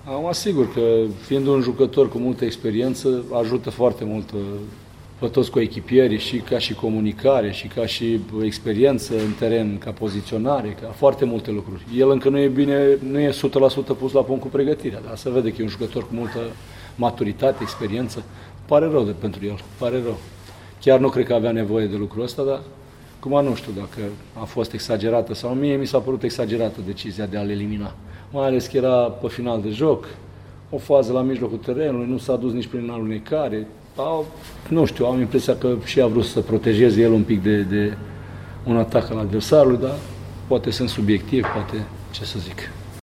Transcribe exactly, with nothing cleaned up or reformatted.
Am asigur că, fiind un jucător cu multă experiență, ajută foarte mult pe toți coechipierii, și ca și comunicare, și ca și experiență în teren, ca poziționare, ca foarte multe lucruri. El încă nu e bine, nu e o sută la sută pus la punct cu pregătirea, dar se vede că e un jucător cu multă maturitate, experiență. Pare rău de pentru el, pare rău. Chiar nu cred că avea nevoie de lucrul ăsta, dar acum nu știu dacă a fost exagerată sau mie mi s-a părut exagerată decizia de a-l elimina. Mai ales că era pe final de joc, o fază la mijlocul terenului, nu s-a dus nici prin alunecare. Au, nu știu, am impresia că și a vrut să protejeze el un pic de, de un atac al adversarului, dar poate sunt subiectiv, poate, ce să zic.